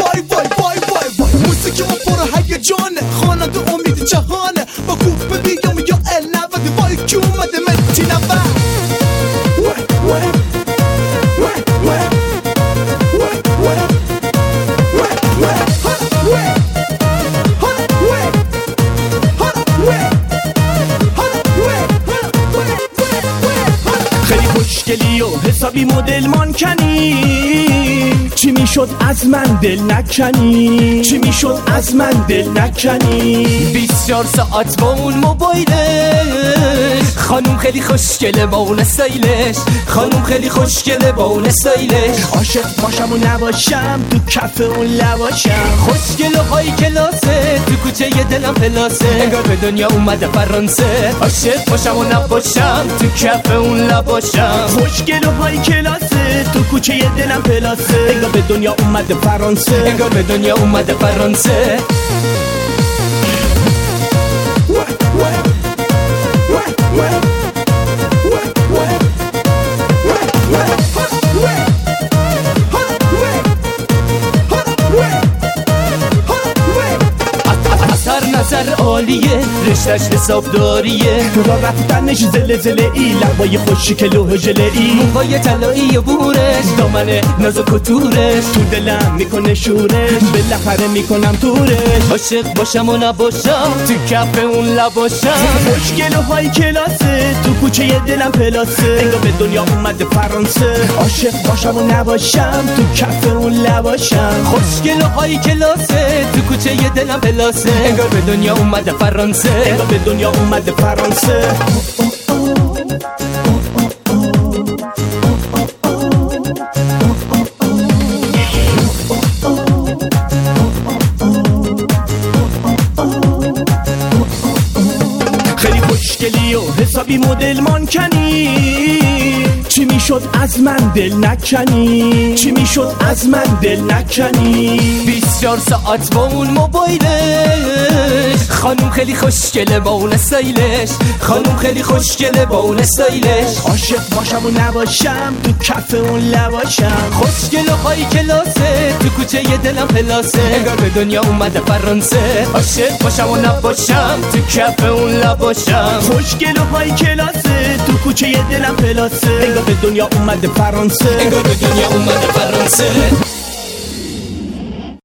وای وای وای وای وای موسیقی ما پر هیجانه خواننده امید جهانه با کوفه بیام یا ال90 وای که اومده متی 90 وای وای وای وای خیلی خوشگلی و حسابی مدل مانکنی چی میشد از من دل نکنی چی میشد از من دل نکنی 24 ساعت با اون موبایلش خانوم خیلی خوشگله با اون استایلش خانوم خیلی خوشگله با اون استایلش عاشق باشم و نباشم تو کف اون لباشم خوشگل و های کلاسه تو کوچه ی دلم پلاسه انگار به دنیا اومده فرانسه عاشق باشم و نباشم تو کف اون لباشم خوشگل و های کلاسه تو کوچه ی دلم پلاسه انگار به دنیا اومده فرانسه انگار به دنیا اومده فرانسه نظر عالیه رشتش حسابداریه را رفتنش زلزله ای لبای خوشگل و هجله ای موهای طلایی و بورش دامن نازک و تورش تو دلم میکنه شورش بالاخره میکنم تورش عاشق باشم و نباشم تو کف اون لباشم خوشگل و های کلاسه تو کوچه ی دلم پلاسه انگار به دنیا اومده فرانسه عاشق باشم و نباشم تو کف اون لباشم خوشگل و های کلاسه تو کوچه ی دلم پلاسه انگار به دنیا اومده فرانسه انگار به دنیا اومده فرانسه خیلی خوشگلی و حسابی مدل مانکنی چی میشد از من دل نکنی چی میشد از من دل نکنی 24 ساعت با اون موبایلش خانوم خیلی خوشگله با اون استایلش خانوم خیلی خوشگله با اون استایلش عاشق باشم و نباشم تو کف اون لباشم خوشگل و های کلاسه تو کوچه ی دلم پلاسه انگار به دنیا اومده فرانسه عاشق باشم و نباشم تو کف اون لباشم خوشگل و های کلاسه تو کوچه ی دلم پلاسه انگار به دنیا اومده فرانسه انگار به دنیا اومده فرانسه